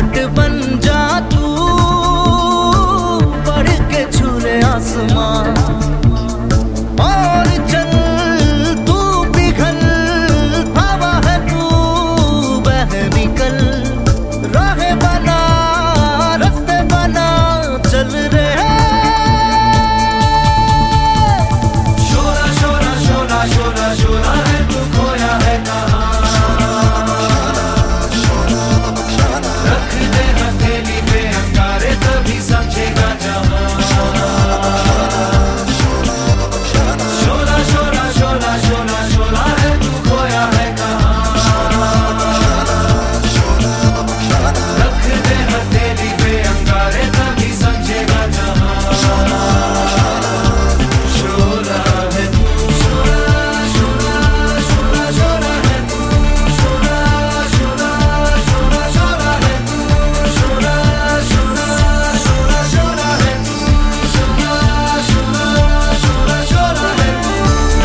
Pilot बन जा तू, बढ़ के छू ले आसमां और चल तू पिघल, हवा है तू बह निकल, राह बना रास्ते बना चल रहे। शोला शोला शोला शोला शोला है तू खोया है कहाँ, रख दे हथेली पे अंगारे तभी समझेगा जहां। शोला शोला शोला शोला शोला है तू खोया है कहाँ, रख दे हथेली पे अंगारे तभी समझेगा जहां। शोला है तू शोला शोला शोला शोला है तू, शोला शोला शोला शोला है तू, शोला शोला शोला शोला है तू, शोला शोला शोला शोला है तू।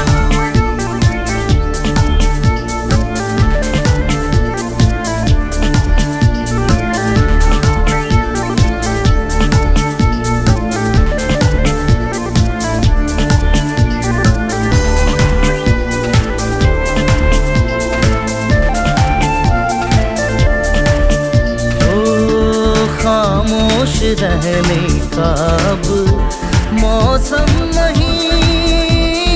खामोश रहने का अब मौसम नहीं,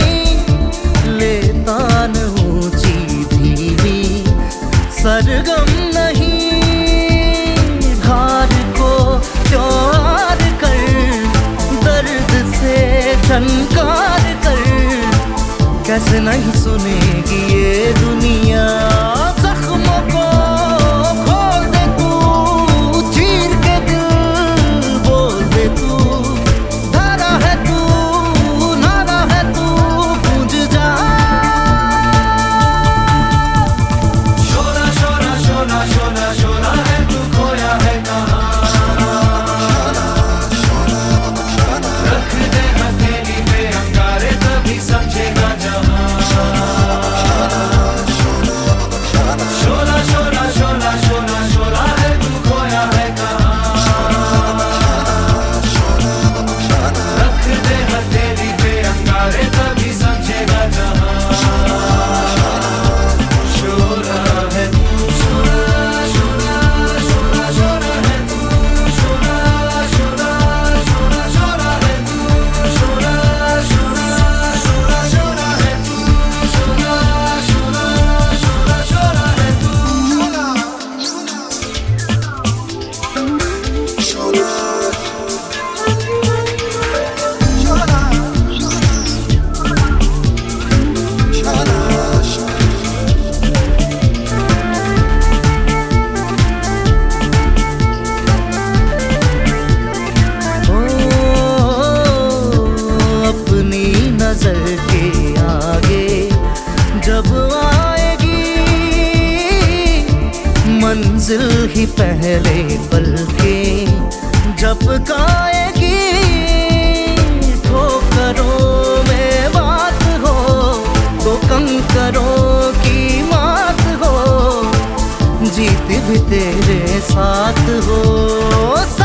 लेता न ऊंची धीमी सरगम नहीं, हार को प्यार कर, दर्द से झनकार कर, कैसे नहीं सुनेगी ये दुनिया। जख्मों को खोल दे तू, चीर के दिल बोल दे तू, धारा है तू नारा है तू गूंज जा। शोला शोला शोला शोला शोला है तू खोया है कहाँ, रख दे हथेली पे अंगारे तभी समझेगा जहां। शोला शोला शोला शोला शोला है तू खोया है कहाँ, रख दे हथेली पे अंगारे तभी समझेगा जहां। शोला है तू शोला शोला शोला शोला है तू, शोला शोला शोला शोला है तू, शोला शोला शोला शोला है तू, शोला शोला शोला शोला है तू। अपनी नजर के आगे जब आएगी मंजिल ही पहले पल के झपकाएगी, ठोकरों में बात हो तो कंकरों की मात हो, जीत भी तेरे साथ हो।